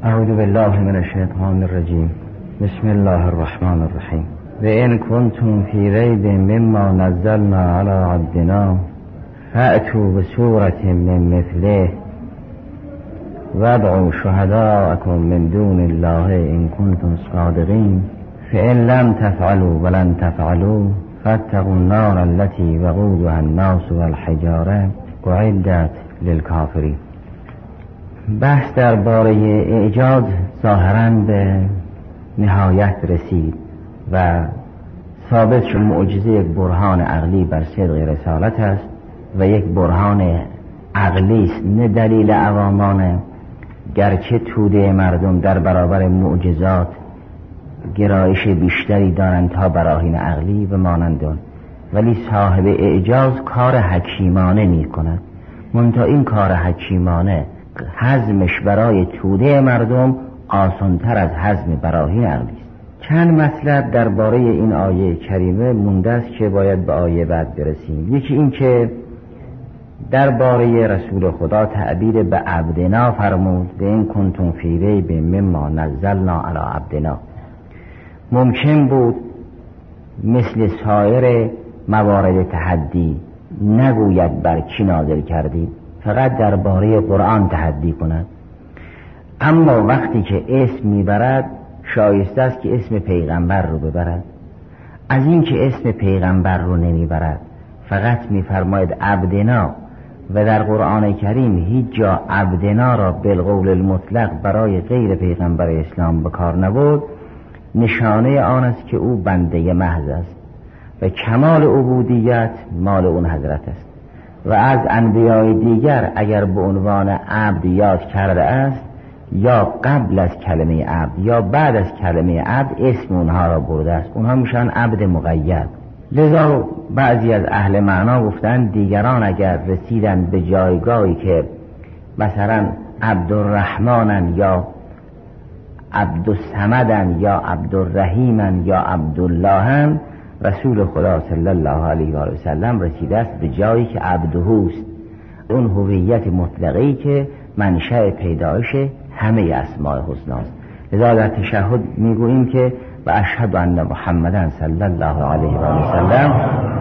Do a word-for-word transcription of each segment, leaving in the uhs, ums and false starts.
اعوذ بالله من الشیطان الرجیم. بسم الله الرحمن الرحیم. و ان کنتم فی ریب مما نزلنا علی عبدنا فأتوا بسورة من مثله وادعوا شهداءکم من دون الله ان کنتم صادقین فإن لم تفعلوا ولن تفعلوا فاتقوا النار التي وقودها الناس والحجاره اعدت للکافرین. بحث درباره اعجاز ظاهراً به نهایت رسید و ثابت شد معجزه یک برهان عقلی بر صدق رسالت است و یک برهان عقلی است، نه دلیل عوامانه، گرچه توده مردم در برابر معجزات گرایش بیشتری دارند تا براهین عقلی و مانندان، ولی صاحب اعجاز کار حکیمانه می کند. منتها این کار حکیمانه هضمش برای توده مردم آسان‌تر از هضم براهین عقلی است. چند مطلب درباره این آیه کریمه مونده است که باید به آیه بعد برسیم. یکی این که درباره رسول خدا تعبیر به عبدنا فرمود، به این کنتم فی ریب مما نزلنا علی عبدنا. ممکن بود مثل سایر موارد تحدی نگوید بر کی نازل کردید، فقط درباره قرآن تحدی کند. اما وقتی که اسم میبرد شایسته است که اسم پیغمبر رو ببرد. از این که اسم پیغمبر رو نمیبرد، فقط میفرماید عبدنا، و در قرآن کریم هیچ جا عبدنا را بالقول المطلق برای غیر پیغمبر اسلام بکار نبرد، نشانه آن است که او بنده محض است و کمال عبودیت مال اون حضرت است. و از انبیای دیگر اگر به عنوان عبد یاد کرده است، یا قبل از کلمه عبد یا بعد از کلمه عبد اسم اونها را برده است، اونها میشن عبد مقید. لذا بعضی از اهل معنا گفتن دیگران اگر رسیدن به جایگاهی که مثلا عبدالرحمنن یا عبدالصمدن یا عبدالرحیمن یا عبداللهن، رسول خدا صلی الله علیه و سلم رسیده است به جایی که عبدهوست، اون هویت مطلقی که منشأ پیدایش همه اسماء الحسنا است. لذا در تشهد میگوییم که و اشهد ان محمدن صلی الله علیه و سلم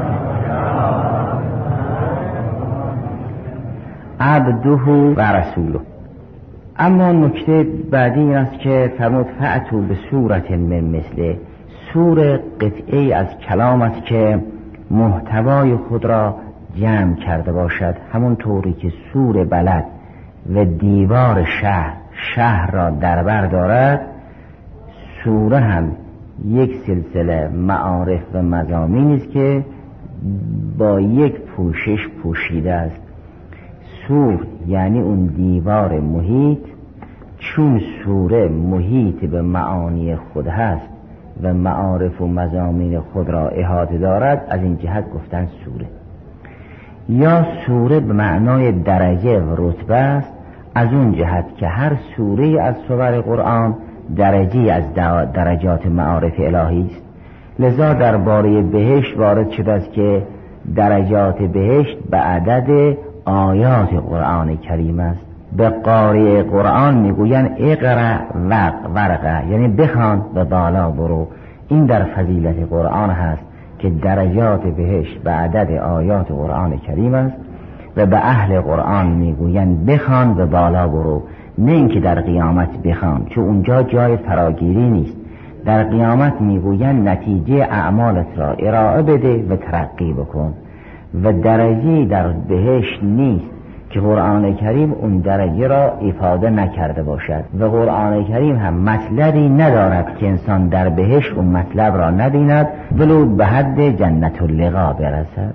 عبده و رسوله. اما نکته بعدی این است که فرمود فأتوا به صورت من مثله. سور قطعی از کلام است که محتوای خود را جمع کرده باشد، همون طوری که سور بلد و دیوار شهر شهر را در بر دارد، سوره هم یک سلسله معارف و مضامین است که با یک پوشش پوشیده است. سور یعنی اون دیوار محیط، چون سوره محیط به معانی خود هست و معارف و مضامین خود را احاطه دارد، از این جهت گفتن سوره. یا سوره به معنای درجه و رتبه است، از اون جهت که هر سوره از سور قرآن درجی از درجات معارف الهی است. لذا درباره بهشت وارد شده است که درجات بهشت به عدد آیات قرآن کریم است. به قاری قرآن میگوین اقرأ ورقه، یعنی بخوان و بالا برو. این در فضیلت قرآن هست که درجات بهشت به عدد آیات قرآن کریم است و به اهل قرآن میگوین بخوان و بالا برو، نه اینکه در قیامت بخوان، چون اونجا جای فراگیری نیست. در قیامت میگوین نتیجه اعمالت را ارائه بده و ترقی بکن، و درجه در بهشت نیست که قرآن کریم اون درجه را افاده نکرده باشد، و قرآن کریم هم مطلبی ندارد که انسان در بهشت اون مطلب را نبیند ولو به حد جنت اللقا برسد.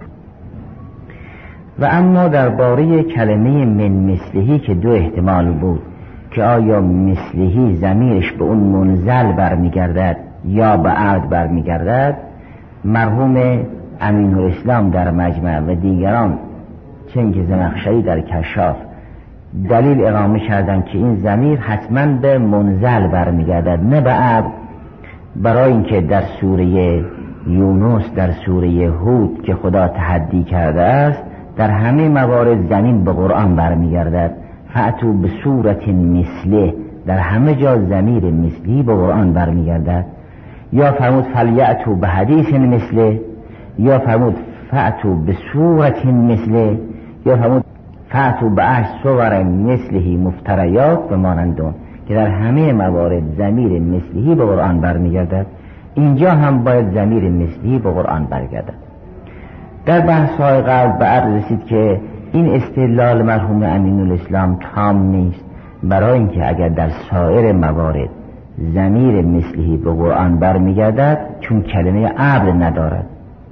و اما درباره کلمه من مثلهی که دو احتمال بود که آیا مثلهی ضمیرش به اون منزل برمیگردد یا به عبد برمیگردد، مرحوم امین الاسلام در مجمع و دیگران چنگ زمخشری در کشاف دلیل اقامه کردن که این ضمیر حتما به منزل برمیگردد نه به عبد، برای اینکه در سوره یونس، در سوره هود که خدا تحدی کرده است، در همه موارد زمین به قرآن برمیگردد. فأتوا به صورت مثله، در همه جا ضمیر مثلی به قرآن برمیگردد، یا فرمود فلیأتوا بحدیث مثله، یا فرمود فأتوا بسورة مثله، یا فرمود فأتوا بعشر صور مثله مفتریات و مانندون، که در همه موارد ضمیر مثلی به قرآن برمیگردد. اینجا هم باید ضمیر مثلی به قرآن برگردد. در بحث‌های قبل به عرض رسید که این استدلال مرحوم امین الاسلام تام نیست، برای اینکه اگر در سایر موارد ضمیر مثلی به قرآن برمیگردد چون کلمه عبد ندارد.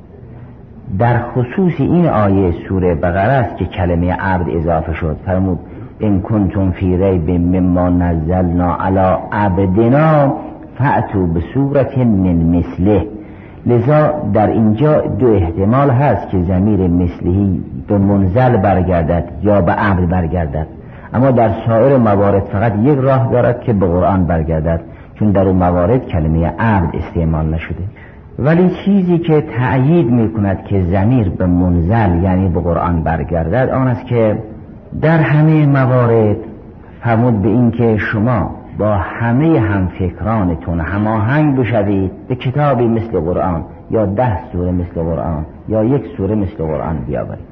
در خصوص این آیه سوره بقره است که کلمه عبد اضافه شد. فرمود ان کنتم فی ریب مما نزلنا علی عبدنا فأتوا بسورة من مثله. لذا در اینجا دو احتمال هست که ضمیر مثلی به منزل برگردد یا به عبد برگردد، اما در سایر موارد فقط یک راه دارد که به قرآن برگردد، چون در اون موارد کلمه عبد استعمال نشده. ولی چیزی که تأیید میکند که ضمیر به منزل یعنی به قرآن برگردد آن است که در همه موارد فرمود به این که شما با همه همفکرانتون هماهنگ بشوید به کتابی مثل قرآن، یا ده سوره مثل قرآن، یا یک سوره مثل قرآن بیاورید.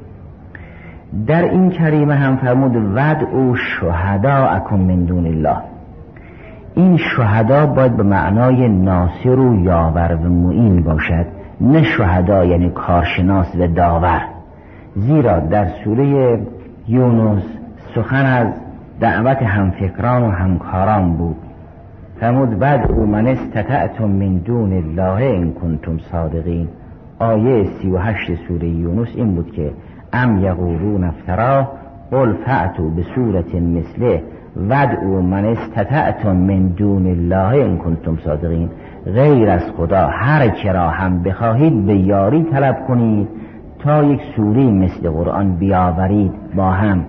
در این کریمه هم فرمود ودعوا شهداءکم من دون الله. این شهدا باید به معنای ناصر و یاور و معین باشد، نه شهدا یعنی کارشناس و داور، زیرا در سوره یونس سخن از دعوت همفکران و همکاران بود. فرمود ودعوا من استطعتم من دون الله ان کنتم صادقین. آیه سی و هشت سوره یونس این بود که ام یقولون افتراه قل فأتوا بسورة مثله ودعوا من استطعتم من دون الله ان کنتم صادقین. غیر از خدا هر کرا هم بخواهید به یاری طلب کنید تا یک سوره مثل قرآن بیاورید با هم.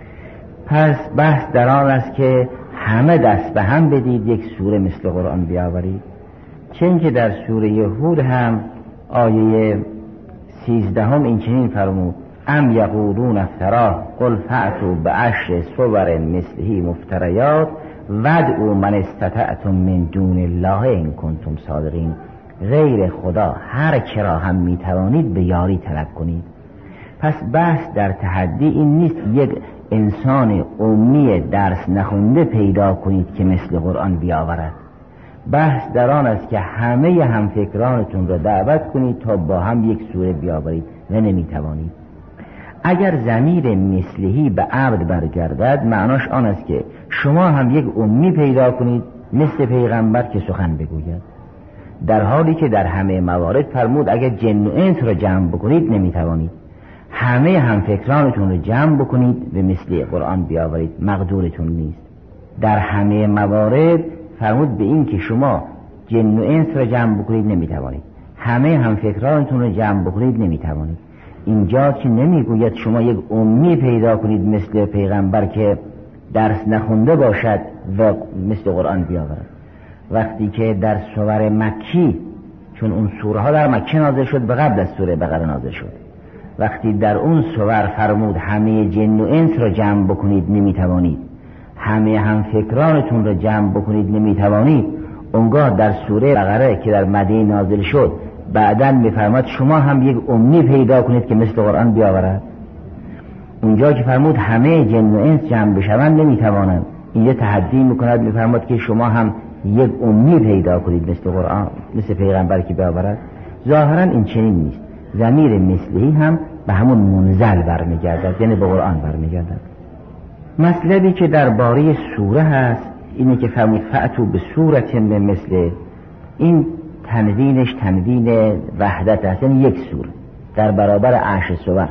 پس بحث در آن است که همه دست به هم بدید یک سوره مثل قرآن بیاورید، چون که در سوره هود هم آیه سیزدهم این چنین فرمود ام یقولون افتراه قل فأتوا بعشر صور مثله مفتریات ودعوا من استطعتم من دون الله ان کنتم صادقین. غیر خدا هر کرا هم میتوانید به یاری طلب کنید. پس بحث در تحدی این نیست یک انسان امی درس نخونده پیدا کنید که مثل قرآن بیاورد. بحث در آن است که همه همفکرانتون را دعوت کنید تا با هم یک سوره بیاورید و نمیتوانید. اگر ضمیر مثلی به عبد برگردد معناش آن است که شما هم یک امی پیدا کنید مثل پیغمبر که سخن بگوید، در حالی که در همه موارد فرمود اگر جن و انس را جمع بکنید نمیتوانید. همه همفکرانتون رو جمع بکنید به مثل قرآن بیاورید، مقدورتون نیست. در همه موارد فرمود به این که شما جن و انس رو جمع بکنید نمیتوانید، همه همفکرانتون رو جمع بکنید نمیتوانید. اینجا که نمیگوید شما یک امی پیدا کنید مثل پیغمبر که درس نخونده باشد و مثل قرآن بیاورد. وقتی که در سور مکی، چون اون سوره ها در مکه نازل شد به قبل از سوره بقره نازل شد، وقتی در اون سور فرمود همه جن و انس را جمع بکنید نمیتوانید، همه هم فکرانتون را جمع بکنید نمیتوانید، اونگاه در سوره بقره که در مدینه نازل شد بعداً میفرماد شما هم یک امی پیدا کنید که مثل قرآن بیاورد. اونجا که فرمود همه جن و انس جمع بشوند نمیتوانند، اینجا تحدی میکند میفرماد که شما هم یک امی پیدا کنید مثل قرآن، مثل پیغمبر که بیاورد. ظاهراً این چنین نیست. ضمیر مثلی هم به همون منزل برمیگردد، یعنی به قرآن برمیگردد. مطلبی که درباره سوره هست اینه که فرمود فأتوا بسورة من مثله. این تنوینش تنوین وحدت است، یعنی یک سوره در برابر عشر سور.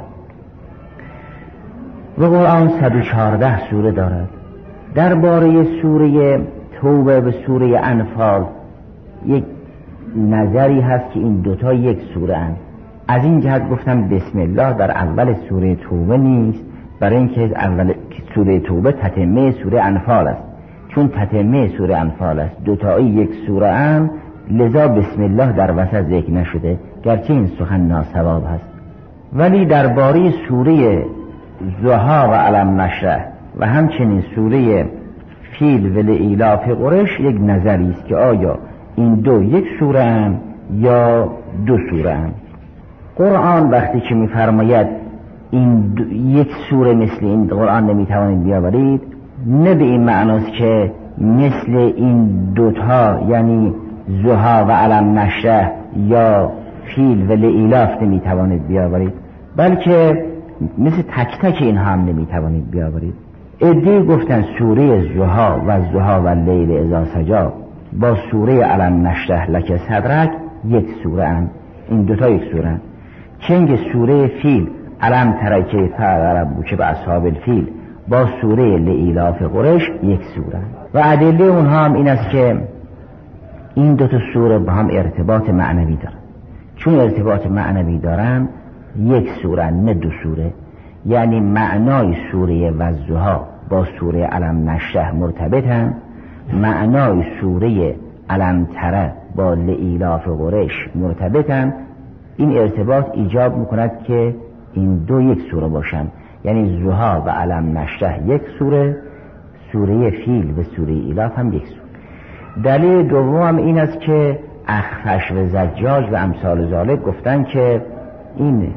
و قرآن صد و چهارده سوره دارد. درباره سوره توبه و سوره انفال یک نظری هست که این دوتا یک سوره اند. از این جهت گفتم بسم الله در اول سوره توبه نیست، برای اینکه اول سوره توبه تتمه سوره انفال است. چون تتمه سوره انفال است، دوتایی یک سوره اند، لذا بسم الله در وسط ذکر نشده، گرچه این سخن ناصواب هست. ولی درباره سوره ضحی و علم نشرح و همچنین سوره فیل و لإیلاف قریش یک نظری است که آیا این دو یک سوره اند یا دو سوره اند. قرآن وقتی که می‌فرماید این یک سوره مثل این قرآن نمیتوانید بیاورید، نه به این معناست که مثل این دوتا یعنی ضحی و الم نشرح یا فیل و لإیلاف نمیتوانید بیاورید، بلکه مثل تک تک این هم نمیتوانید بیاورید. عده‌ای گفتن سوره ضحی و ضحی و اللیل اذا سجی با سوره الم نشرح لک صدرک یک سوره اند، این دوتا یک سوره اند. چنگ سوره فیل الم تر کیف فعل ربک باصحاب الفیل با سوره لإیلاف قریش یک سوره و ادله اونها هم این است که این دو تا سوره با هم ارتباط معنوی دارن. چون ارتباط معنوی دارن یک سوره نه دو سوره، یعنی معنای سوره والضحی با سوره الم نشرح مرتبطن، معنای سوره الم تر با لإیلاف قریش مرتبطن. این ارتباط ایجاب میکند که این دو یک سوره باشن، یعنی ضحی و الم نشرح یک سوره، سوره فیل و سوره ایلاف هم یک سوره. دلیل دوم این است که اخفش و زجاج و امثال ذالک گفتن که این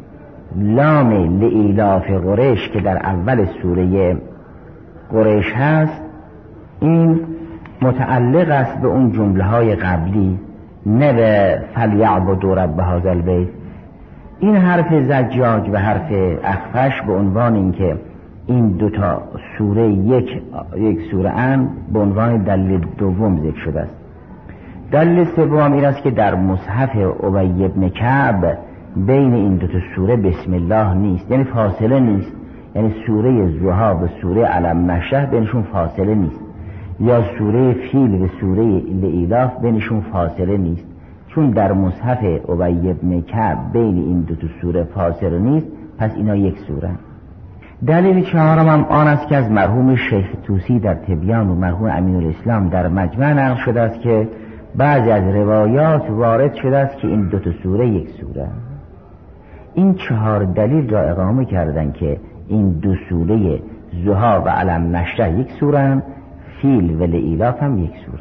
لام لإیلاف قریش که در اول سوره قریش هست این متعلق است به اون جمله های قبلی، نه به فلیعبدوا رب هذا البیت. این حرف زجاج و حرف اخفش به عنوان اینکه این دوتا سوره یک یک سوره ان به عنوان دلیل دوم ذکر شده است. دلیل سوم این است که در مصحف ابی بن کعب بین این دوتا سوره بسم الله نیست، یعنی فاصله نیست، یعنی سوره ضحی و سوره الم نشرح بینشون فاصله نیست، یا سوره فیل و سوره لإیلاف بینشون فاصله نیست. چون در مصحف ابی بن کعب بین این دو تا سوره فاصله نیست، پس اینا یک سوره. دلیل چهارم هم آن است که از مرحوم شیخ طوسی در تبیان و مرحوم امینالاسلام در مجمع نقل شده است که بعضی از روایات وارد شده است که این دو تا سوره یک سوره. این چهار دلیل را اقامه کردند که این دو سوره ضحی و الم نشرح یک سوره، فیل و لإیلاف هم یک سوره.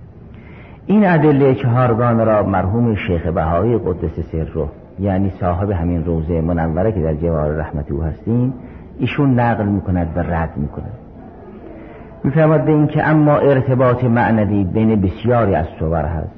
این ادله چهارگان را مرحوم شیخ بهایی قدس سره، یعنی صاحب همین روضه منوره که در جوار رحمت او هستیم، ایشون نقل میکند و رد میکند. میفرماد به این که اما ارتباط معنوی بین بسیاری از سور هست،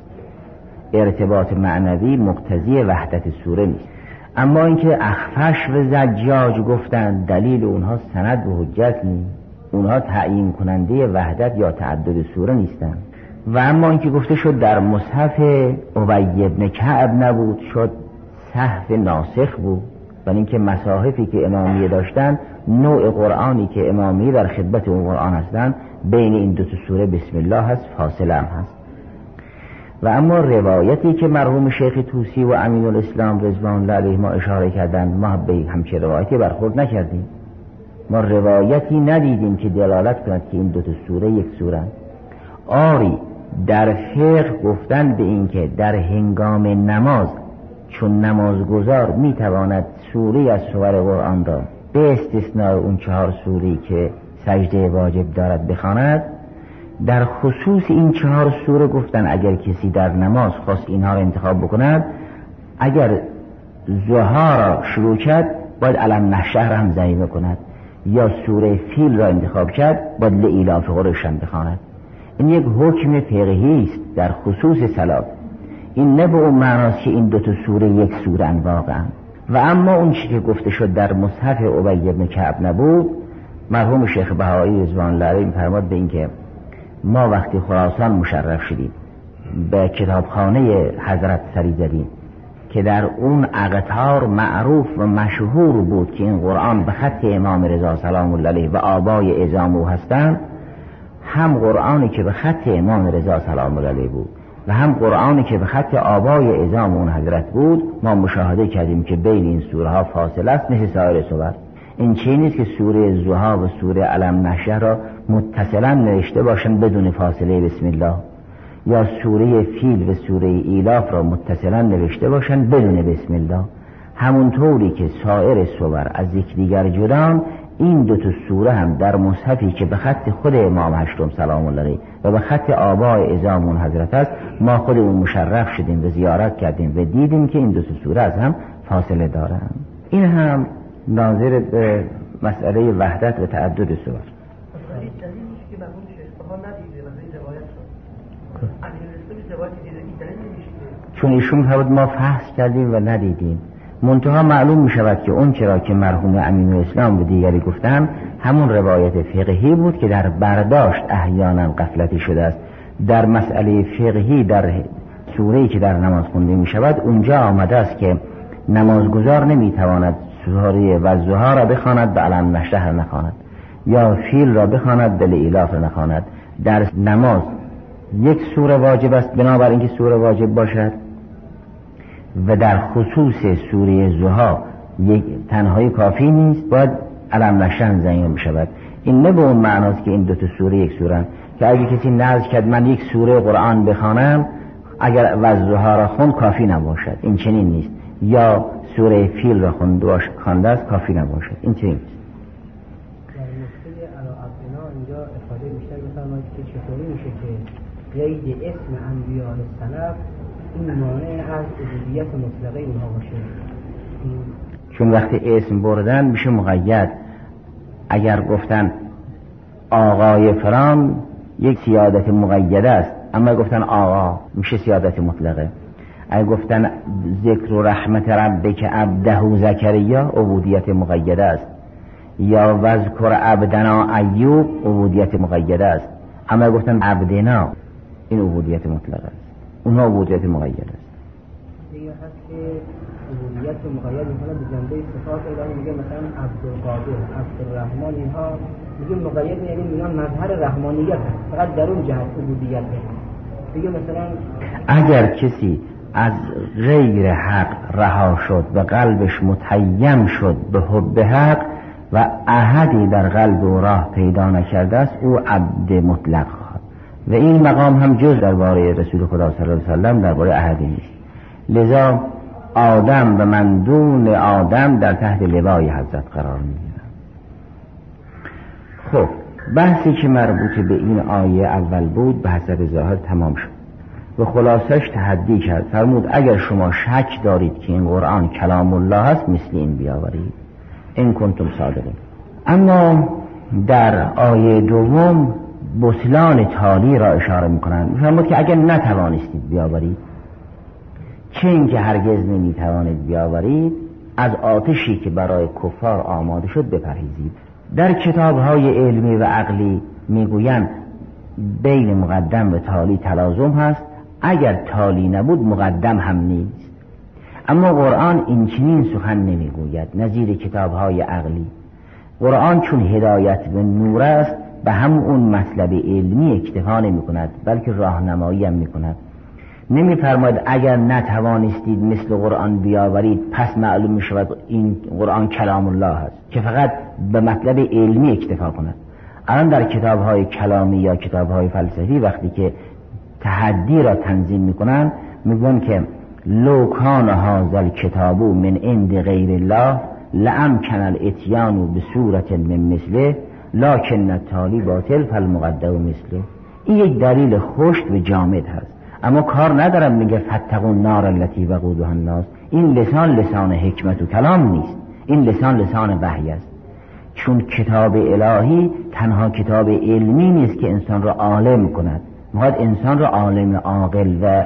ارتباط معنوی مقتضی وحدت سوره نیست. اما اینکه اخفش و زجاج گفتند دلیل اونها سند و حجت نیست، اونها تعیین کننده وحدت یا تعدد سوره نیستند. و اما اینکه گفته شد در مصحف ابی بن کعب نبود، شد صحف ناسخ بود، و اینکه مصاحفی که امامیه داشتن نوع قرآنی که امامیه در خدمت اون قرآن هستند بین این دو تا سوره بسم الله هست، فاصله هم هست. و اما روایتی که مرحوم شیخ طوسی و امینالاسلام رضوان الله علیه ما اشاره کردند، ما به همچین روایتی برخورد نکردیم. ما روایتی ندیدیم که دلالت کند که این دو تا سوره یک سوره. آری در فقه گفتن به این که در هنگام نماز چون نمازگزار میتواند سوره از سور قرآن را به استثناء اون چهار سوری که سجده واجب دارد بخواند، در خصوص این چهار سوره گفتن اگر کسی در نماز خواست اینها را انتخاب بکند، اگر ضحی را شروع کرد باید الم نشرح هم ضمیمه کند، یا سوره فیل را انتخاب کرد باید لإیلاف قریش هم بخواند. این یک حکم فقهی است در خصوص صلات. این نه به اون معناست که این دو تا سوره یک سوره ان واقعا. و اما اون چیزی که گفته شد در مصحف ابی بن کعب نبود، مرحوم شیخ بهایی رضوان الله علیه می‌فرماد به این که ما وقتی خراسان مشرف شدیم به کتابخانه حضرت سری زدیم که در اون اقطار معروف و مشهور بود که این قرآن به خط امام رضا سلام الله علیه و آبای اعظام او هستند، هم قرآنی که به خط امام رضا سلام الله علیه بود و هم قرآنی که به خط آبای اعظام اون حضرت بود، ما مشاهده کردیم که بین این سوره ها فاصله است مثل سایر سور. این چیزی نیست که سوره ضحی و سوره الم نشرح را متصلا نوشته باشند بدون فاصله بسم الله، یا سوره فیل و سوره ایلاف را متصلا نوشته باشند بدون بسم الله. همونطوری که سایر سور از یکدیگر جدان، این دو تا سوره هم در مصحفی که به خط خود امام هشتم سلام الله علیه و به خط آبای اعظامون حضرت است، ما خودمون مشرف شدیم و زیارت کردیم و دیدیم که این دو تا سوره از هم فاصله دارن. این هم ناظر به مسئله وحدت و تعدد سور. چون ایشون فرمود ما فحص کردیم و ندیدیم، منتها معلوم می شود که اون چرا که مرحوم امین الاسلام و دیگری گفتن همون روایت فقهی بود که در برداشت احیانا غفلتی شده است. در مسئله فقهی در سوره‌ای که در نماز خونده می شود اونجا آمده است که نمازگزار نمی تواند سوره والضحی را بخواند و الم نشرح نخواند، یا فیل را بخواند و لایلاف را نخواند. در نماز یک سوره واجب است بنابر اینکه سوره واجب باشد، و در خصوص سوره ضحی یک تنهایی کافی نیست، باید الم نشرح زمین بشود. این نه به اون معناست که این دو تا سوره یک سوره که اگه کسی نذر کرد من یک سوره قرآن بخوانم اگر والضحی را خوند کافی نباشد، این چنین نیست. یا سوره فیل را خوانده است کافی نباشد، این چنین نیست. در نکته علاءالدین اینجا افاده بیشتر بفرمایید که چطوری میشه که قید اسم انبیاء سلف این مانع از عبودیت مطلقه اینها باشه؟ چون وقتی اسم بردن میشه مقید. اگر گفتن آقای فلان یک سیادت مقیده است، اما گفتن آقا میشه سیادت مطلقه. اگر گفتن ذکر و رحمت ربک عبده زکریا عبودیت مقیده است، یا وذکر عبدنا ایوب عبودیت مقیده است. اما گفتن عبدنا این عبودیت مطلقه است، اونها عبودیت مقیده است. دیگه هست که عبودیت مقید میکنه به جنبه صفات الهی، میگه مثلا عبدالقادر، عبدالرحمن، اینها میگه مقید یعنی میگن مظهر رحمانیت هست، فقط در اون جهت عبودیت هست. دیگه مثلا اگر کسی از غیر حق رها شد و قلبش متیم شد به حب حق و احدی در قلب او راه پیدا نکرده است، او عبد مطلق خواهد. و این مقام هم جز درباره رسول خدا صلی الله علیه و سلم درباره احدی نیست. لذا آدم و من دون آدم در تحت لوای حضرت قرار میگیرن. خب بحثی که مربوط به این آیه اول بود به حسب ظاهر تمام شد و خلاصش تحدی کرد. فرمود اگر شما شک دارید که این قرآن کلام الله است مثل این بیاورید این کنتم صادقین. اما در آیه دوم بطلان تالی را اشاره میکنند. فرمود که اگر نتوانستید بیاورید، چه اینکه هرگز نمیتوانید بیاورید، از آتشی که برای کفار آماده شد بپرهیزید. در کتاب‌های علمی و عقلی میگویند بین مقدم و تالی تلازم هست، اگر تالی نبود مقدم هم نیست. اما قرآن این چنین سخن نمیگوید. نظیر کتاب‌های عقلی، قرآن چون هدایت به نور است به هم اون مطلب علمی اکتفا نمی کند، بلکه راهنمایی هم می کند. نمی فرماید اگر نتوانستید مثل قرآن بیاورید پس معلوم می شود این قرآن کلام الله است که فقط به مطلب علمی اکتفا کند. الان در کتاب‌های کلامی یا کتاب‌های فلسفی وقتی که تحدی را تنظیم می کنند میگن که لو کان هذا الکتاب من عند غیر الله لامکن الاتیان بصورت من مثله لکن التالی باطل فالمقدم مثله. این یک دلیل خشک و جامد هست، اما کار ندارم میگه فتقوا النار التي وقودها الناس. این لسان لسان حکمت و کلام نیست، این لسان لسان وحی است. چون کتاب الهی تنها کتاب علمی نیست که انسان را عالم کند، میخواد انسان را عالم عاقل و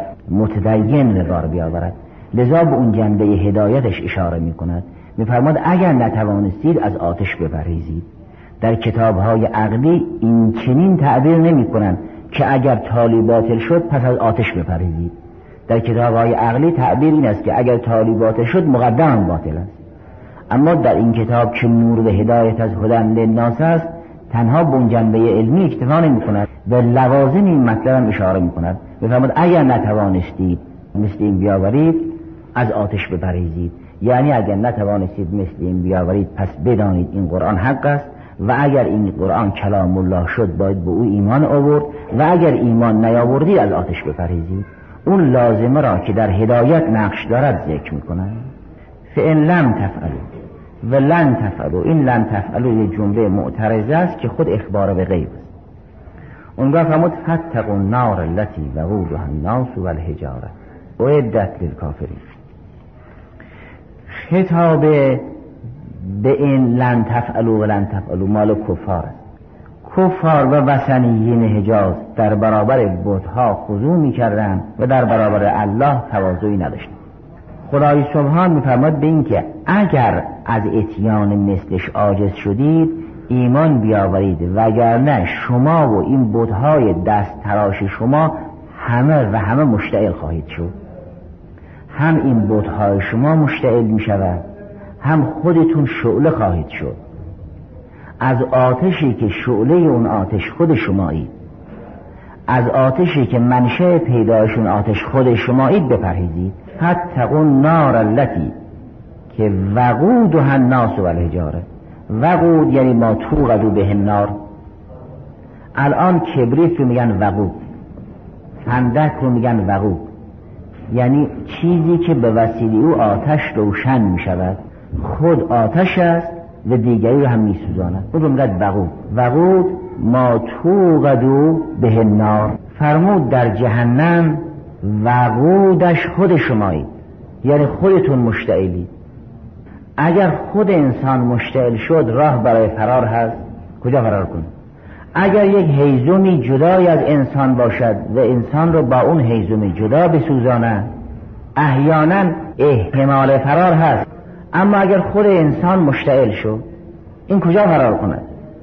متدین به بار بیاورد. لذا به اون جنبه هدایتش اشاره میکند. میفرماد اگر نتوانستید از آتش بپرهیزید. در کتاب‌های عقلی این چنین تعبیر نمی‌کنند که اگر تالی باطل شد پس از آتش بپرهیزید. در کتاب‌های عقلی تعبیر این است که اگر تالی باطل شد مقدم باطل است. اما در این کتاب که نور و هدایت از هدی للناس است تنها به اون جنبه علمی اکتفا نمی‌کند و لوازم این مطلب هم اشاره می‌کند. می‌فرماید اگر نتوانستید مثل این بیاورید از آتش بپرهیزید. یعنی اگر نتوانستید مثل این بیاورید پس بدانید این قرآن حق است و اگر این قرآن کلام الله شد باید به او ایمان آورد و اگر ایمان نیاوردید از آتش بپرهیزید. اون لازمه را که در هدایت نقش دارد ذکر میکنند. فإن لم تفعلوا و لن تفعلوا، این لن تفعلوا یه جمله معترضه است که خود اخبار به غیب است. اونگاه فرمود فاتقوا النار التي وقودها الناس والحجاره اعدت للکافرین. خطاب به این لن تفعلوا و لن تفعلوا مال کفار است. کفار و وثنیین حجاز در برابر بت‌ها خضوع می‌کردند و در برابر الله تواضعی نداشتند. خدای سبحان می‌فرماد به این که اگر از اتیان مثلش عاجز شدید ایمان بیاورید وگرنه شما و این بت‌های دست تراش شما همه و همه مشتعل خواهید شد. هم این بت‌های شما مشتعل می‌شود، هم خودتون شعله خواهید شد. از آتشی که شعله اون آتش خود شمایید، از آتشی که منشأ پیدایشون آتش خود شمایید بپرهیزید. فاتقوا النار التي که وقودها الناس والحجاره. وقود یعنی ما توقد به النار. الان کبریت رو میگن وقود، فندک رو میگن وقود، یعنی چیزی که به وسیله او آتش روشن میشود، خود آتش است و دیگری رو هم میسوزاند. اون رو میگن وقود. وقود ما توقد به النار. فرمود در جهنم وقودش خود شمایید، یعنی خودتون مشتعلید. اگر خود انسان مشتعل شد راه برای فرار هست، کجا فرار کنه؟ اگر یک هیزمی جدای از انسان باشد و انسان رو با اون هیزمی جدا بسوزانه احیانا احتمال فرار هست، اما اگر خود انسان مشتعل شد این کجا فرار کند؟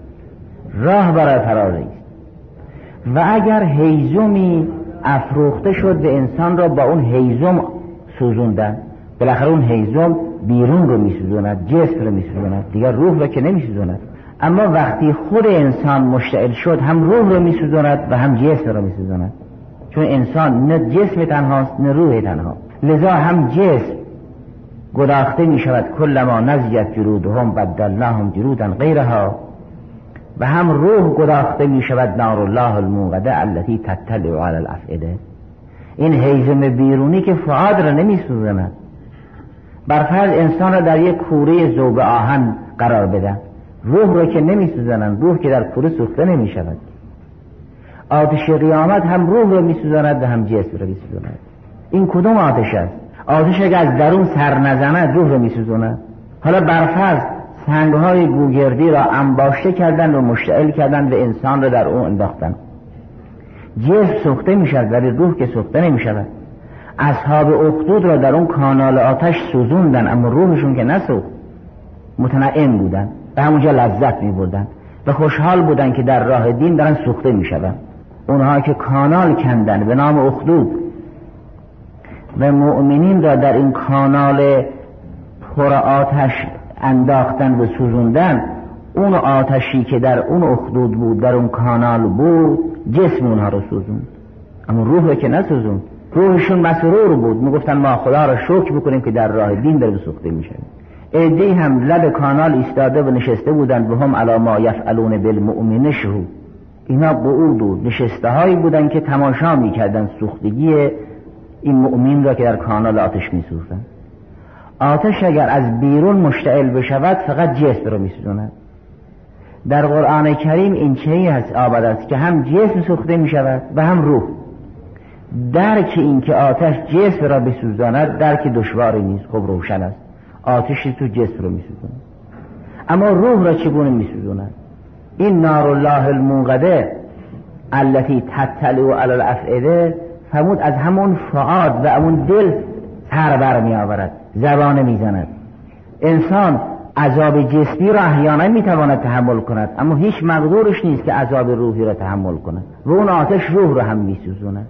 راه برای فرار نیست. و اگر هیزمی افروخته شد و انسان را با اون هیزم سوزوندن، بالاخره اون هیزم بیرون رو میسوزوند، جسم رو میسوزوند، دیگر روح رو که نمیسوزوند. اما وقتی خود انسان مشتعل شد هم روح رو میسوزوند و هم جسم رو میسوزوند، چون انسان نه جسم تنهاست نه روح تنها. لذا هم جسم گداخته میشود کلما نضجت جلودهم بدلناهم جلودا غیرها، و هم روح گداخته میشود نار الله الموقده التي تطلع علی الافئده. این هیزم بیرونی که فؤاد را نمیسوزاند. برفرض انسان را در یک کوره ذوب آهن قرار بدن، روح را که نمیسوزانند، روح که در کوره سوخته نمیشود. آتش قیامت هم روح را میسوزاند و هم جسم را میسوزاند. این کدوم آتش است؟ آتش اگر از درون سر نزند روح را میسوزاند. حالا برفرض سنگهای گوگردی را انباشته کردن و مشتعل کردن و انسان را در اون انداختن، جسم سوخته میشد ولی روح که سوخته نمیشود. اصحاب اخدود را در اون کانال آتش سوزوندن اما روحشون که نسوخت، متنعم بودن و همونجا لذت میبردن و خوشحال بودن که در راه دین دارن سوخته میشون. اونها که کانال کندن به نام اخدود و مؤمنین را در این کانال پر آتش انداختن و سوزوندن، اون آتشی که در اون اخدود بود، در اون کانال بود، جسم اونها رو سوزوند اما روح رو که نسوزوند. روحشون مسرور بود، میگفتن ما خدا را شکر بکنیم که در راه دین داریم سوخته میشن. عده‌ای هم لب کانال ایستاده و نشسته بودند و هم علی ما یفعلون بالمؤمنین شهود. اینا قعود بود، نشسته هایی بودن که تماشا میکردن سوختگی این مؤمن را که در کانال آتش میسوزند. آتش اگر از بیرون مشتعل بشود فقط جسم رو میسوزاند. در قرآن کریم این چنین هست آمده است که هم جسم سوخته میشود و هم روح. درک این که آتش جسم را بسوزاند درک دشواری نیست، خب روشن است. آتشی تو جسم رو میسوزاند، اما روح را چگونه میسوزاند؟ این نار الله الموقده التي تطلع علی الافئده فرمود از همون فؤاد و همون دل سر بر می آورد، زبانه می زند. انسان عذاب جسمی را احیانا می تواند تحمل کند اما هیچ مقدورش نیست که عذاب روحی را تحمل کند و اون آتش روح را هم می سوزاند.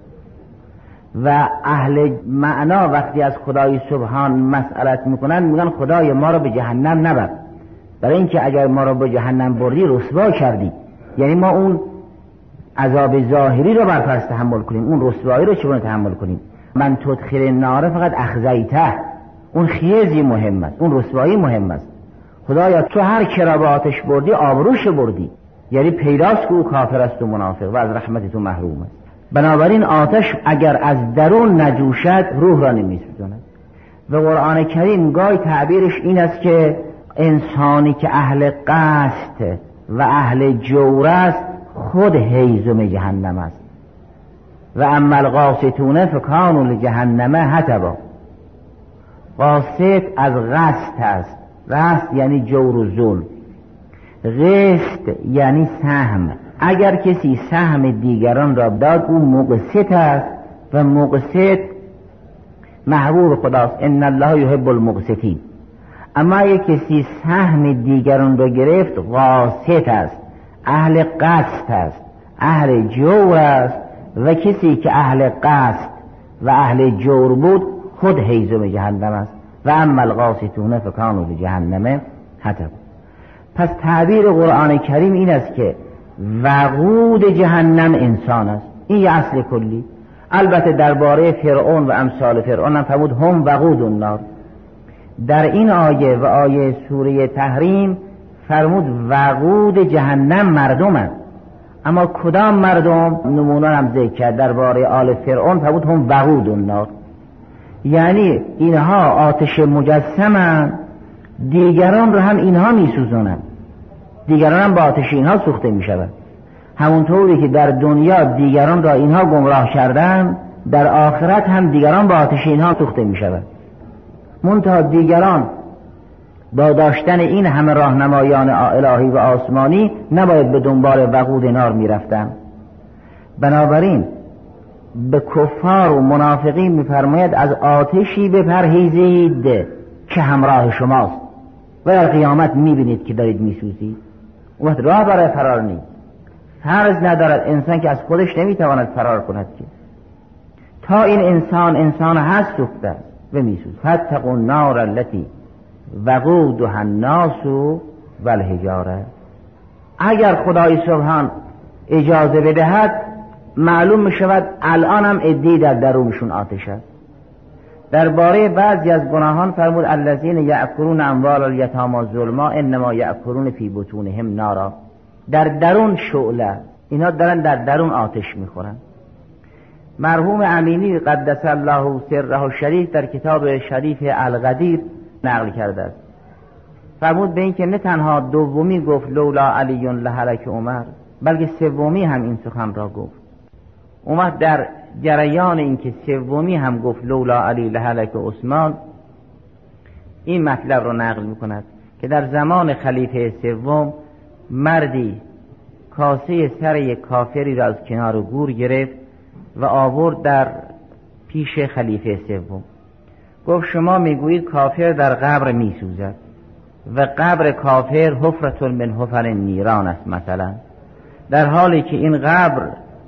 و اهل معنا وقتی از خدای سبحان مسئلت میکنن میگن خدای ما را به جهنم نبر، برای اینکه اگر ما را به جهنم بردی رسوا کردی. یعنی ما اون عذاب ظاهری رو برفرض تحمل کنیم، اون رسوایی رو چگونه تحمل کنیم؟ من تدخل النار فقط اخزیته، اون خیزی مهم است، اون رسوایی مهم است. خدایا تو هر کی را به آتش بردی آبروش بردی، یعنی پیداست که او کافر است و منافق و از رحمت تو محروم است. بنابراین آتش اگر از درون نجوشد روح را نمیسوزاند. و قرآن کریم گاهی تعبیرش این است که انسانی که اهل قصد و اهل جور است خود هیزم جهنم است. و اما القاسطون فکانوا لجهنم حطبا. قاسط از قصد است، قصد یعنی جور و ظلم، قسط یعنی سهم. اگر کسی سهم دیگران را داد او مقسط است و مقسط محبوب خداست، ان الله یحب المقسطین. اما اگر کسی سهم دیگران را گرفت قاسط است، اهل قصد است، اهل جور است. و کسی که اهل قصد و اهل جور بود خود هیزم جهنم است. و اما القاسطون فکانوا لجهنم حطبا. پس تعبیر قرآن کریم این است که وقود جهنم انسان است. این یه اصل کلی. البته درباره فرعون و امثال فرعون هم فرمود هم وقود النار. در این آیه و آیه سوره تحریم فرمود وقود جهنم مردمند. اما کدام مردم؟ نمونه هم ذکر کرد. درباره آل فرعون فرمود هم وقود النار، یعنی اینها آتش مجسمند، دیگران رو هم اینها میسوزونند، دیگران هم با آتش اینها سوخته میشوند. همونطوری که در دنیا دیگران را اینها گمراه کردند، در آخرت هم دیگران با آتش اینها سوخته میشوند. منتها دیگران با داشتن این همه راهنمایان الهی و آسمانی نباید به دنبال وقود نار میرفتند. بنابراین به کفار و منافقین میفرماید از آتشی بپرهیزید که همراه شماست و در قیامت میبینید که دارید میسوزید. اون وقت راه برای فرار نیست. فرض ندارد انسان که از خودش نمیتواند فرار کند که تا این انسان انسان هست سوخته است و میسوزد. فاتقوا النار التي وقودها الناس والحجاره. اگر خدای سبحان اجازه بدهد معلوم میشود الان هم عده‌ای در درونشون آتش است. درباره بعضی از گناهان فرمود الذین یأکلون اموال الیتامی ظلما انما یأکلون فی بطونهم نارا. در درون شعله، اینا دارن در درون آتش میخورن. مرحوم امینی قدس الله سره الشریف در کتاب شریف القدیر نقل کرده است. فرمود به این که نه تنها دومی گفت لولا علی لهلک عمر، بلکه سومی هم این سخن را گفت. اومد در جریان این که سومی هم گفت لولا علی لهلک عثمان، این مطلب را نقل میکند که در زمان خلیفه سوم مردی کاسه سر یک کافری را از کنار گور گرفت و آورد در پیش خلیفه سوم. گفت شما میگویید کافر در قبر میسوزد و قبر کافر حفرة من حفر نیران است مثلا، در حالی که این قبر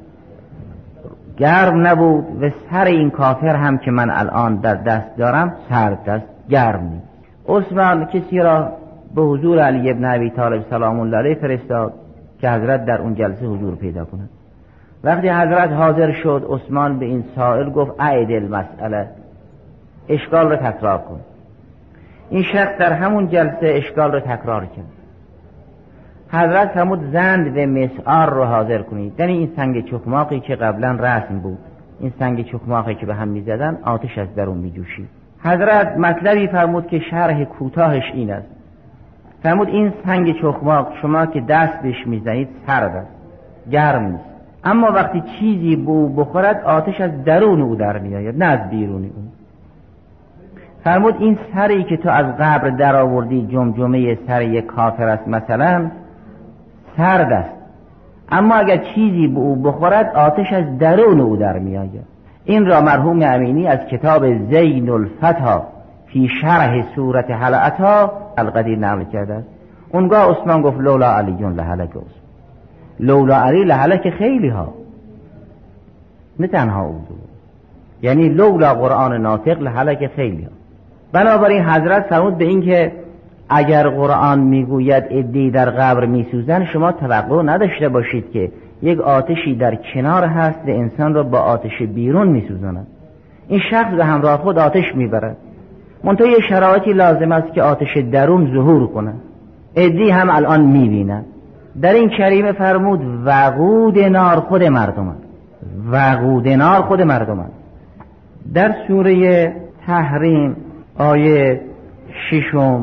گرم نبود و سر این کافر هم که من الان در دست دارم سرد است، گرم نیست. عثمان کسی را به حضور علی ابن ابی طالب سلام الله علیه فرستاد که حضرت در اون جلسه حضور پیدا کند. وقتی حضرت حاضر شد عثمان به این سائل گفت اعد المسئله، اشکال را تکرار کن. این شخص در همون جلسه اشکال را تکرار کرد. حضرت فرمود زند و مسعار رو حاضر کنید، یعنی این سنگ چخماقی که قبلا رسم بود، این سنگ چخماقی که به هم میزدن آتش از درون میجوشید. حضرت مطلبی فرمود که شرح کوتاهش این است. فرمود این سنگ چخماق شما که دست بهش میزنید سرد است، گرم نیست، اما وقتی چیزی بو بخورد آتش از درون او در میآید نه از بیرون اون. فرمود این سری که تو از قبر در آوردی جمجمه سر یک کافر است مثلا، سرد است، اما اگر چیزی به او بخورد آتش از درون او در میآید. این را مرحوم امینی از کتاب زین الفتا فی شرح سورت هل اتی القدیر نقل کرده است. اونگاه عثمان گفت لولا علی لهلک عثمان، لولا علی لهلک خیلی ها، نه تنها او دو، یعنی لولا قرآن ناطق لهلک خیلی ها. بنابراین حضرت فرمود به این که اگر قرآن میگوید عده‌ای در قبر میسوزن، شما توقع نداشته باشید که یک آتشی در کنار هست و انسان را با آتش بیرون میسوزاند. این شخص به همراه خود آتش میبرد، منتها یه شرایطی لازم است که آتش درون ظهور کنه. عده‌ای هم الان میبینن. در این کریمه فرمود وقود نار خود مردمان، وقود نار خود مردمان. در سوره تحریم آیه ششم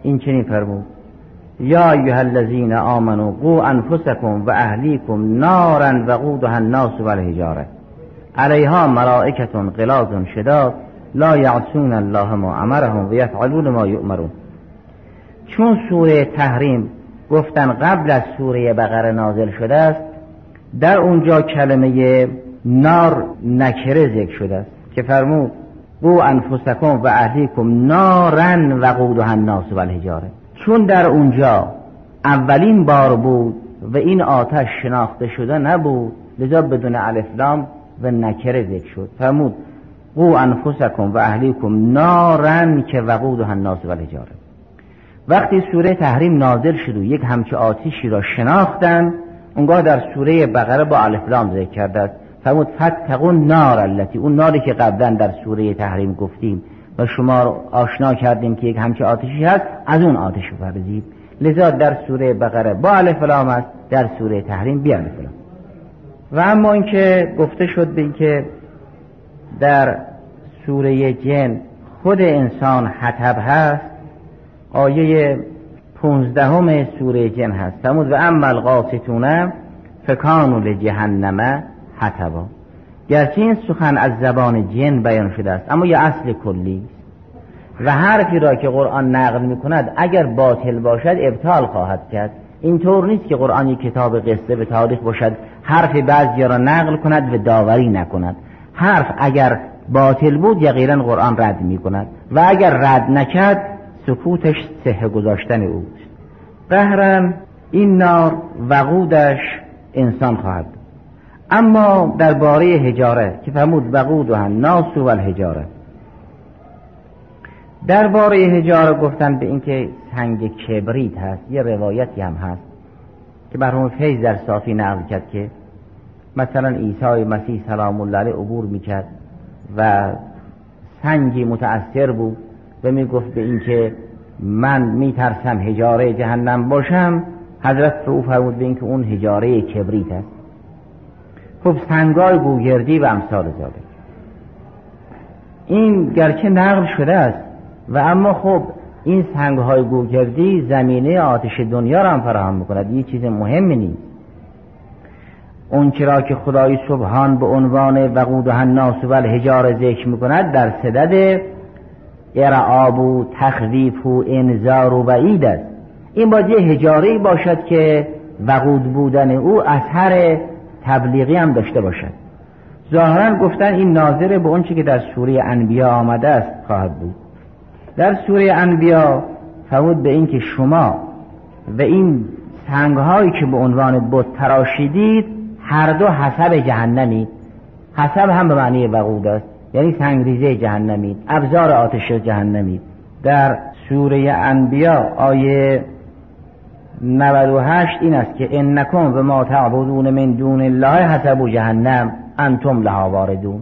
این چنین فرمود یا ایها الذین آمنوا قوا انفسکم و اهلیکم نارا وقودها الناس والحجاره علیها ملائکة غلاظ شداد لا یعصون الله ما امرهم و یفعلون ما یؤمرون. چون سوره تحریم گفتن قبل از سوره بقره نازل شده است، در اونجا کلمه نار نکره ذکر شده است که فرمود قوا انفسکم و اهلیکم نارا وقودها الناس والحجاره. چون در اونجا اولین بار بود و این آتش شناخته شده نبود، لذا بدون الف لام و نکره ذکر شد. فرمود قوا انفسکم و اهلیکم نارا که وقودها الناس والحجاره. وقتی سوره تحریم نازل شد و یک همچه آتشی را شناختن، اونگاه در سوره بقره با الف لام ذکر کرده است. فرمود فاتقوا النار التي، اون ناری که قبلا در سوره تحریم گفتیم و شما رو آشنا کردیم که یک همچه آتشی هست، از اون آتش بپرهیزید. لذا در سوره بقره با الف لام است، در سوره تحریم بی الف لام. و اما اینکه گفته شد به اینکه در سوره جن خود انسان حطب هست، آیه پونزدهم سوره جن هست. فرمود و اما القاسطون فکانوا لجهنم حطبا. گرچه این سخن از زبان جن بیان شده است، اما یه اصل کلی و حرفی را که قرآن نقل میکند اگر باطل باشد ابطال خواهد کرد. اینطور نیست که قرآن یک کتاب قصه و تاریخ باشد حرف بعضی را نقل کند و داوری نکند. حرف اگر باطل بود یقینا قرآن رد میکند و اگر رد نکرد سکوتش صحه گذاشتن او. قهرن این نار وقودش انسان خواهد. اما درباره حجاره که فرمود وقودها الناس والحجاره، درباره حجاره گفتن به اینکه سنگ کبریت هست. یه روایتی هم هست که مرحوم فیض در صافی نقل کرد که مثلا عیسی مسیح سلام الله علیه عبور میکرد و سنگی متأثر بود و میگفت به اینکه من میترسم حجاره جهنم باشم. حضرت او فرمود به اینکه اون حجاره کبریت است. خب سنگای گوگردی و امثال ذالک این گرچه نقل شده است و اما خب این سنگهای گوگردی زمینه آتش دنیا را هم فراهم میکند، یه چیز مهمی نیست. اون چرا که خدای سبحان به عنوان وقودها الناس والحجاره ذکر میکند در صدد ارعاب و تخویف و انذار و وعید است. این باید یه حجاره‌ای باشد که وقود بودن او اثر تبلیغی هم داشته باشد. ظاهرا گفتن این ناظر به اون چی که در سوره انبیا آمده است خواهد بود. در سوره انبیا فرمود به این که شما و این سنگهایی که به عنوان بت تراشیدید هر دو حسب جهنمی. حسب هم به معنی وقود است، یعنی سنگریزه جهنمی، ابزار آتش جهنمی. در سوره انبیا آیه نود و هشت این است که انکم و ما تعبدون من دون الله حسب جهنم انتم لها واردون.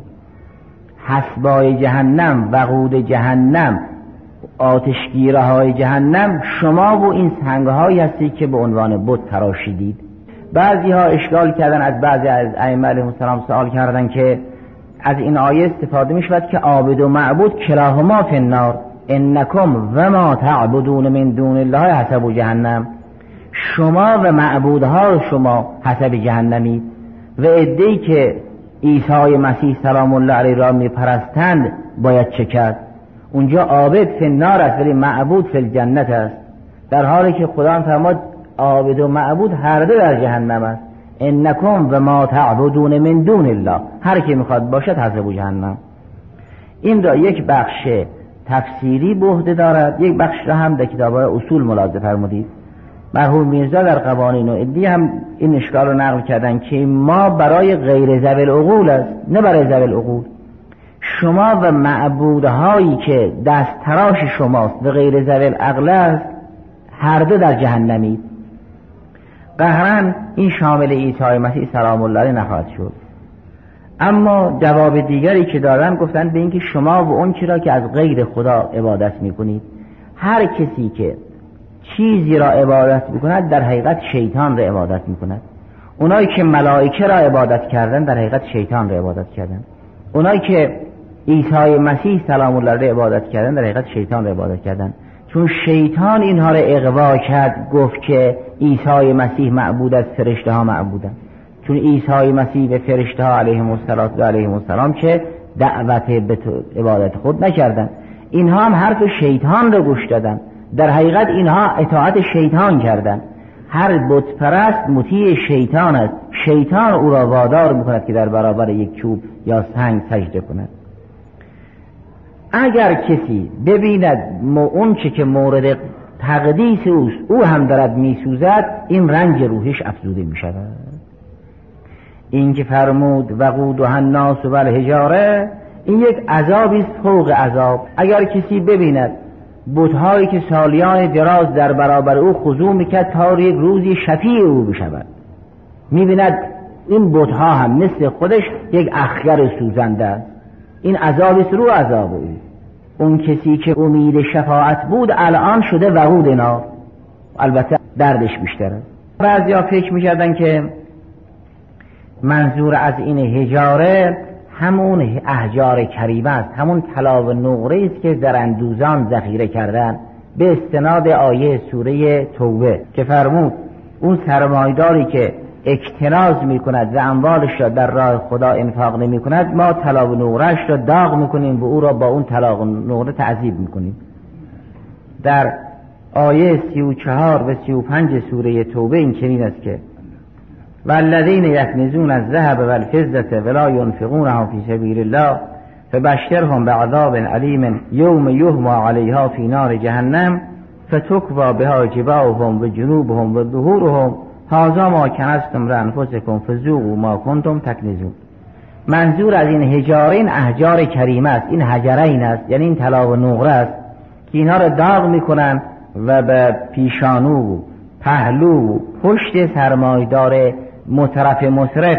حسبای جهنم، وقود جهنم، آتشگیره های جهنم شما و این سنگهایی هستی که به عنوان بت تراشیدید. بعضی ها اشکال کردن، از بعضی از ائمه علیهم السلام سوال کردن که از این آیه استفاده می شود که عابد و معبود کلاهما فی النار، انکم و ما تعبدون من دون الله حسب جهنم. شما و معبودها شما حسب جهنمی و عده‌ای که عیسی مسیح سلام الله علیه را می پرستند باید چه کرد؟ اونجا عابد فی النار است ولی معبود فی الجنت است، در حالی که خدا فرمود عابد و معبود هر دو در جهنم است. انکم و ما تعبدون من دون الله، هر کی میخواد باشد حسب جهنم. این را یک بخش تفسیری به عهده دارد، یک بخش را هم در کتاب اصول ملاحظه فرمودید. مرحوم میرزا در قوانین و عدی هم این اشکال رو نقل کردن که ما برای غیر ذوی العقول است، نه برای ذوی العقول. شما و معبودهایی که دست تراش شماست و غیر ذوی العقل است هر دو در جهنمید. قهرن این شامل عیسی مسیح سلام الله علیه نخواهد شد. اما جواب دیگری که دادن گفتن به اینکه شما و اون چیزی را که از غیر خدا عبادت میکنید، هر کسی که چیزی را عبادت میکند در حقیقت شیطان را عبادت میکند. اونایی که ملائکه را عبادت کردن در حقیقت شیطان را عبادت کردن. اونایی که عیسی مسیح سلام الله علیه عبادت کردن در حقیقت شیطان را عبادت کردن. چون شیطان اینها را اغوا کرد، گفت که عیسی مسیح معبود است، فرشته ها معبودند. چون عیسی مسیح به فرشته ها علیهم السلام و علیهم السلام که دعوت به عبادت خود نکردند، اینها هم حرف شیطان را گوش دادند. در حقیقت اینها اطاعت شیطان کردند. هر بت پرست مطیع شیطان است. شیطان او را وادار میکند که در برابر یک چوب یا سنگ سجده کند. اگر کسی ببیند اون چه که مورد تقدیس اوست او هم دارد میسوزد، این رنج روحش افزوده میشود. این که فرمود وقودها الناس والحجاره، این یک عذابی است فوق عذاب. اگر کسی ببیند بت‌هایی که سالیان دراز در برابر او خضوع میکرد تا یک روزی شفیع او بشود، میبیند این بت‌ها هم مثل خودش یک اخگر سوزنده است، این عذابی است رو عذاب او. اون کسی که امید شفاعت بود الان شده وقود نار، البته دردش بیشتره. بعضیا فکر میکردن که منظور از این حجاره همون احجار کریمه است، همون طلا و نقره است که در اندوزان ذخیره کردن، به استناد آیه سوره توبه که فرمود اون سرمایداری که اکتناز میکند و اموالش را در راه خدا انفاق نمی کند، ما طلا و نقرهش را داغ میکنیم و او را با اون طلا و نقره تعذیب میکنیم. در آیه سی و چهار و سی و پنج سوره توبه این چنین است که والذین یکنزون الذهب والفضة ولا ينفقونها فی سبیل الله فبشرهم بعذاب علیم یوم یحمى علیها فی نار جهنم فتکوی بها جباههم و جنوبهم و ظهورهم هذا ما کنزتم لانفسکم فذوقوا ما کنتم تکنزون. منظور از این حجاره این احجار کریمه است، این حجرین است، یعنی این طلا و نقره است که اینها را داغ میکنن و به پیشانو و پهلو و پشت سرمایدار مترف مصرف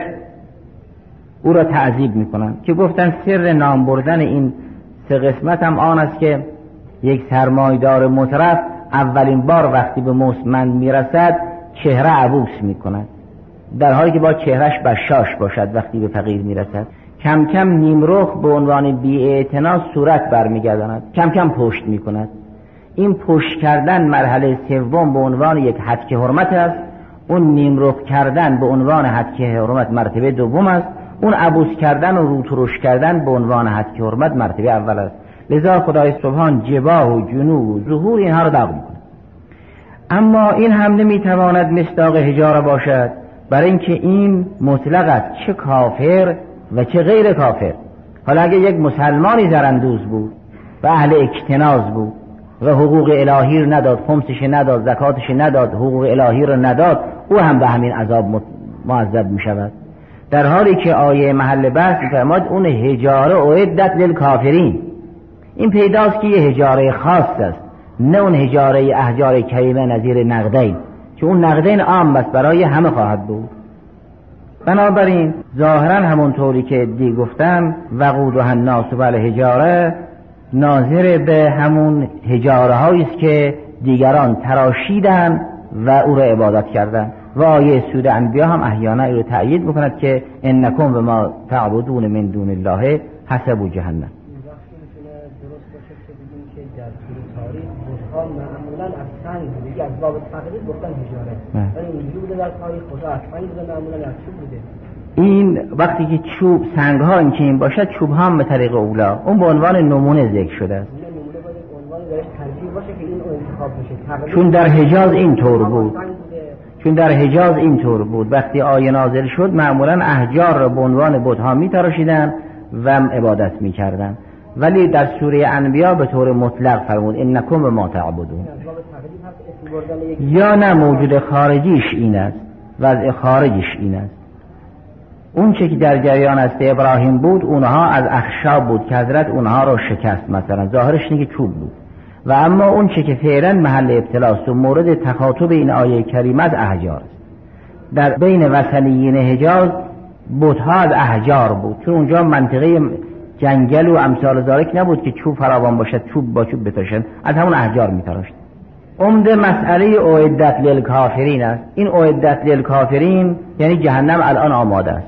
او را تعذیب میکنن. که گفتن سر نام بردن این سه قسمت هم آن است که یک سرمایدار مترف اولین بار وقتی به مستمند میرسد چهره عبوس میکند، در حالی که با چهرش بشاش باشد. وقتی به فقیر میرسد کم کم نیمرخ به عنوان بی‌اعتنا صورت برمیگرداند، کم کم پشت میکند. این پشت کردن مرحله سوم به عنوان یک حدک حرمت است، اون نیمرخ کردن به عنوان حدک حرمت مرتبه دوم است، اون عبوس کردن و روترش کردن به عنوان حدک حرمت مرتبه اول است. لذا خدای سبحان جباه و جنوب و ظهور اینها را داغ میکند. اما این هم نمیتواند مصداق حجاره باشد، برای اینکه این مطلق است، چه کافر و چه غیر کافر. حالا اگه یک مسلمانی زرندوز بود و اهل اکتناز بود و حقوق الهی رو نداد، خمسش نداد، زکاتش نداد، حقوق الهی رو نداد، او هم به همین عذاب معذب می شود. در حالی که آیه محل بحث فرماد اون حجاره اعدت للکافرین، این پیداست که یه حجاره خاص است، نه اون حجاره احجار کریمه نظیر نقدین، که اون نقدین عام است، برای همه خواهد بود. بنابراین ظاهرا همونطوری که دی گفتم وقودها الناس والحجاره ناظر به همون حجاره هایی است که دیگران تراشیدن و او را عبادت کردن. و آیه سوره انبیا هم احیانا رو تأیید میکند که انکم بما تعبدون من دون الله حسب جهنم. معمولا از سنگ بوده، از باب تقلید گفتن حجاره، ولی اینجوری بوده در تاریخ خدا از سنگ بوده، معمولا از چوب بوده. این وقتی که چوب سنگ ها این که این باشد، چوب ها هم به طریق اولا اون به عنوان نمونه ذکر شده است. نمونه باید عنوان درش ترجیح باشه که این انتخاب بشه. چون در حجاز این طور بود چون در حجاز این طور بود وقتی آیه نازل شد معمولا احجار را به عنوان بت ها می تراشیدن و عبادت می کردن. ولی در سوره انبیا به طور مطلق فرمود انکم بما تعبدون. یا نه موجود خارجیش این است، وضع خارجیش این است. اون چه که در جریان است ابراهیم بود اونها از اخشاب بود که حضرت اونها را شکست، مثلا ظاهرش اینه که چوب بود. و اما اون چه که فعلا محل ابتلاست و مورد تخاطب این آیه کریمه از احجار است. در بین وثنیین حجاز بت‌ها از احجار بود، چون اونجا منطقه جنگل و امثال ذالک نبود که چوب فراوان باشد، چوب با چوب بتاشن، از همون احجار میتراشت. عمده مسئله اعدت للکافرین است. این اعدت للکافرین یعنی جهنم الان آماده است.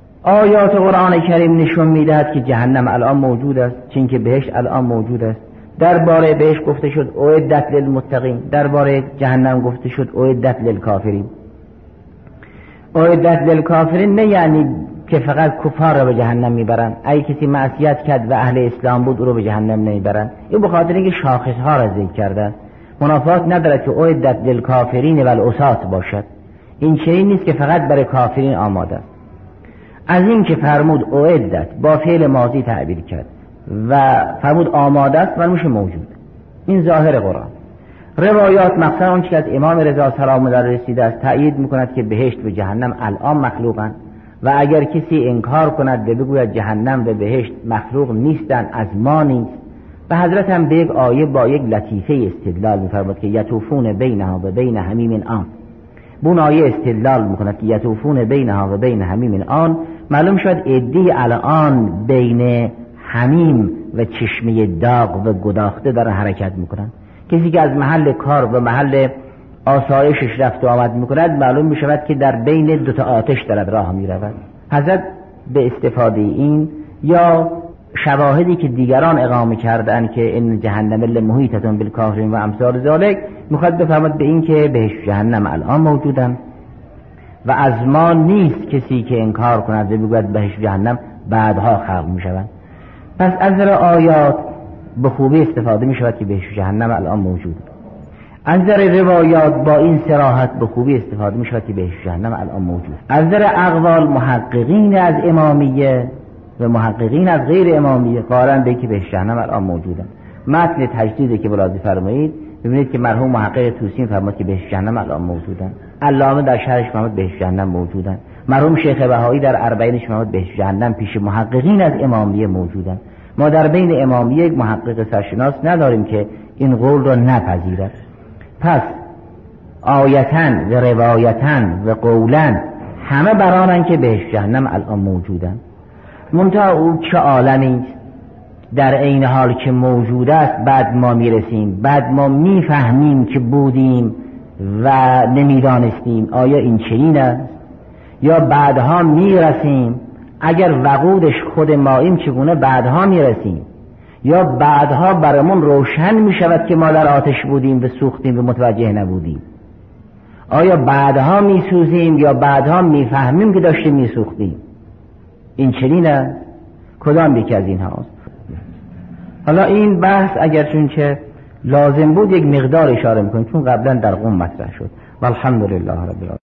آیات قرآن کریم نشون میدهد که جهنم الان موجود است، چون که بهشت الان موجود است. درباره بهش گفته شد اعدت للمتقین، درباره جهنم گفته شد اعدت للکافرین. اعدت للکافرین نه یعنی که فقط کفار رو به جهنم میبرن، اگه کسی معصیت کرد و اهل اسلام بود او رو به جهنم نمیبرن. این بخاطر اینکه شاخص ها را ذکر کردن. منافات نداره که اعدت للکافرین و العصات باشد. این چیزی نیست که فقط برای کافرین آماده است. از این که فرمود اعدت با فعل ماضی تعبیر کرد و فرمود آماده است و میشه موجود. این ظاهر قرآن. روایات مخصوصا اون که از امام رضا سلام الله علیه رسیده است تأیید میکند که بهشت و جهنم الان مخلوقند و اگر کسی انکار کند و بگوید جهنم و بهشت مخلوق نیستند از ما نیست. و حضرت هم به یک آیه با یک لطیفه استدلال می‌فرماید که یطوفون بینها و بین حمیم آن. بون آیه استدلال می‌کند که یطوفون بینها و بین حمیم آن، معلوم شد عده‌ای الان بین حمیم و چشمه داغ و گداخته دارن حرکت میکنن. کسی که از محل کار و محل آسایشش رفت و آمد میکند معلوم میشود که در بین دو تا آتش دارد راه میرود. حضرت به استفاده این یا شواهدی که دیگران اقامه کردن که این جهنم لمحیطة بالکافرین و امثال ذالک میخواد بفرماد به این که بهشت جهنم الان موجودن و از ما نیست کسی که انکار کند و بگوید بهشت جهنم بعدها خلق میشوند. پس از نظر آیات به خوبی استفاده می شود که بهشت جهنم الان موجود. از نظر روایات با این صراحت به خوبی استفاده می شود که بهشت جهنم الان موجود. از نظر اقوال محققین از امامیه و محققین از غیر امامیه قارن به که بهشت جهنم الان موجودن. متن تجدیدی که بلازی فرمایید ببینید که مرحوم محقق توسی فرمود که بهشت جهنم الان موجودن. علامه در شرحش فرمود بهشت جهنم موجودن. مرحوم شیخ بهایی در اربعینش فرمود بهشت جهنم پیش محققین از امامیه موجودن. ما در بین امامیه یک محقق سرشناس نداریم که این قول را نپذیرد. پس آیتن و روایتن و قولن همه برانن که بهشت جهنم الان موجودن. منتها او چه عالمی است در عین حال که موجود است بعد ما میرسیم، بعد ما میفهمیم که بودیم و نمیدانستیم. آیا این چنین است؟ یا بعدها میرسیم اگر وقودش خود ماییم چگونه بعدها میرسیم؟ یا بعدها برامون روشن میشود که ما در آتش بودیم و سوختیم و متوجه نبودیم؟ آیا بعدها میسوزیم یا بعدها میفهمیم که داشتیم میسوختیم؟ این چنین است؟ کدام یکی از این هاست؟ حالا این بحث اگر چون که لازم بود یک مقدار اشاره میکنیم چون قبلا در قم مطرح شد. والحمدلله رب العالمین.